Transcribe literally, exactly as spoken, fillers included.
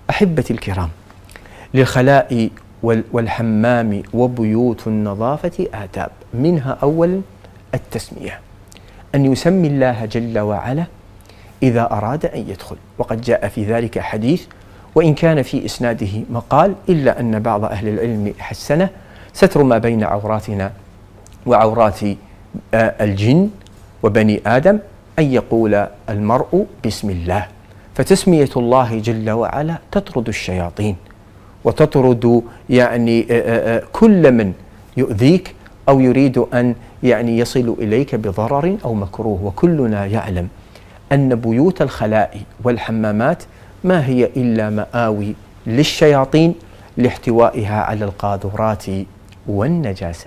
أحبتي الكرام، للخلاء والحمام وبيوت النظافة آداب، منها أولا التسمية، أن يسمي الله جل وعلا إذا أراد أن يدخل، وقد جاء في ذلك حديث وإن كان في إسناده مقال، إلا أن بعض أهل العلم حسنه: ستر ما بين عوراتنا وعورات الجن وبني آدم أن يقول المرء بسم الله. فتسمية الله جل وعلا تطرد الشياطين وتطرد يعني كل من يؤذيك أو يريد أن يعني يصل إليك بضرر أو مكروه. وكلنا يعلم أن بيوت الخلاء والحمامات ما هي إلا مآوي للشياطين لاحتوائها على القاذورات والنجاسات.